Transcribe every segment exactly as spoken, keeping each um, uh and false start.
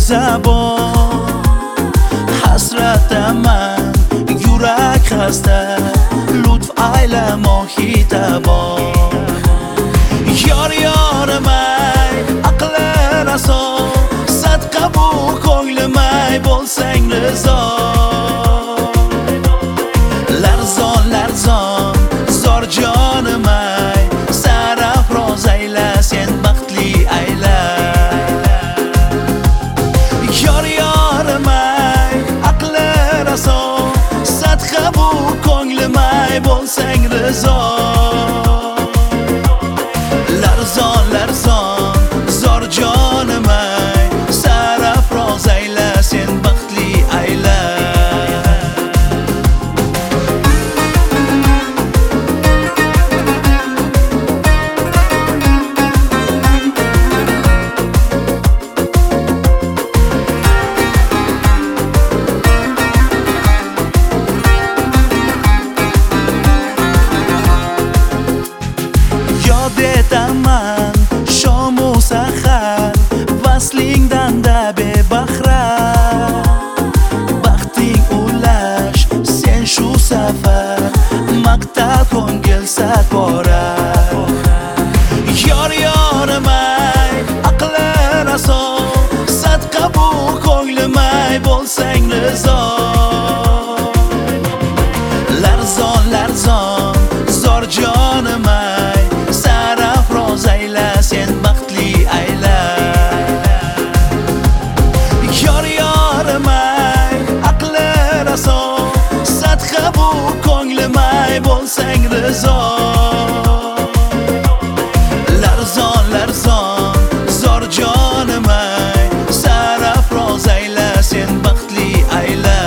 زبان حسرت من یورک خسته لطف ایل ماهی تبان یار یار من عقل رسا صدقه بو کویل من بولسنگ رضا لرزان لرزان زار جان من سرافراز ایله سین بختلی ایله یار یار من عقل رسا صدقه بو کویل من بولسنگ رضا لرزان لرزان زار جان من سرافراز ایله سین بختلی ایله یادتم من شام و سخر وصلینگ دنده به بخره وقتی اولش سن شو سفر مقتل کن گل ست باره یار یار من عقل رسا صدقه بو کویل من بولسنگ رضا لرزان لرزان زار جان من سرافراز ایله سین بختلی ایله یار یار من عقل رسا صدقه بو کویل من بولسنگ رضا لرزان لرزان زار جان من سرافراز ایله سین بختلی ایله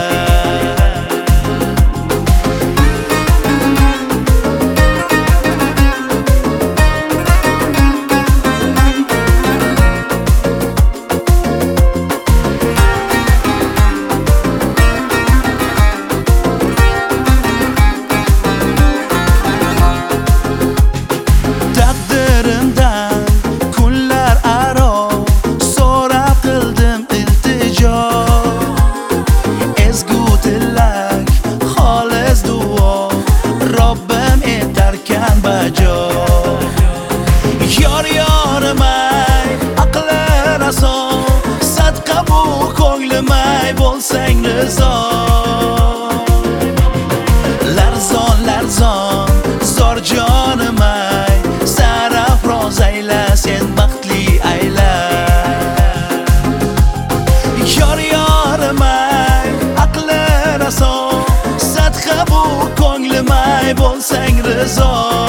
یار یار من عقل رسا صدقه بو کویل من بولسنگ رضا لرزان لرزان زار جان من سرافراز ایله سین بختلی ایله یار یار من عقل رسا صدقه بو کویل من بولسنگ رضا